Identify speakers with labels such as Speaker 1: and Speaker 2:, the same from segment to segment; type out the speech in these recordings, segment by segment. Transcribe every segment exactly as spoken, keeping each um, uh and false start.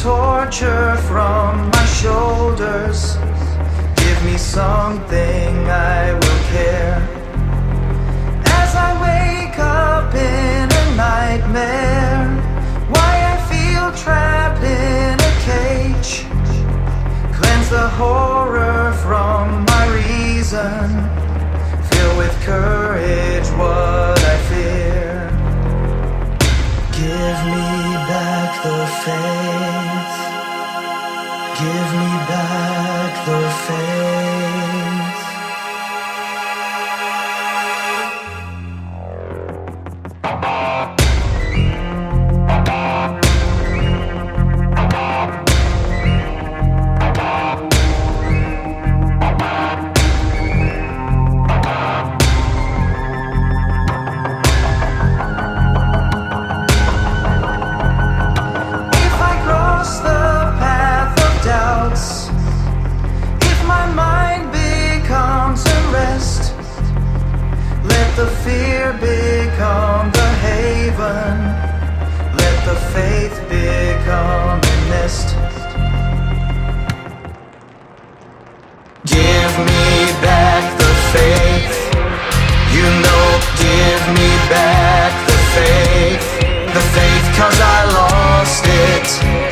Speaker 1: torture from my shoulders. Give me something I will care. As I wake up in a nightmare, why I feel trapped in a cage. Cleanse the horror from my reason. Fill with courage what I fear. Give me back the faith. Give me back the faith. Let the fear become the haven. Let the faith become a nest. Give me back the faith. You know, give me back the faith. The faith 'cause I lost it.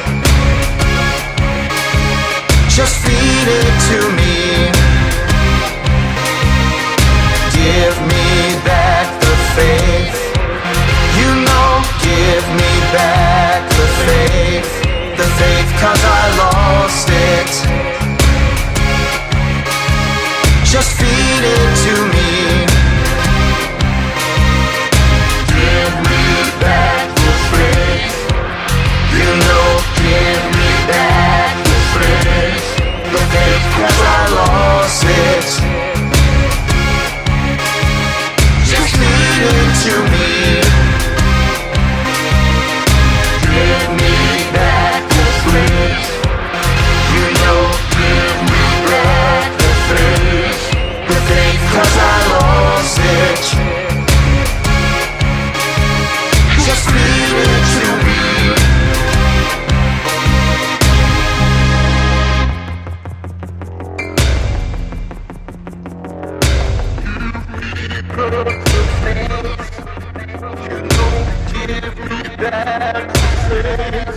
Speaker 1: Just feed it to me. Give me back the faith. You know, give me back the faith. The faith 'cause I lost it. Just feed it to me. Give me back the faith. You know, give me back the faith. The faith 'cause I lost it. To me, give me back the faith. You know, give me back the faith. The faith 'cause I lost it. Just leave it to me. Give me back the faith. You know, give me back the faith.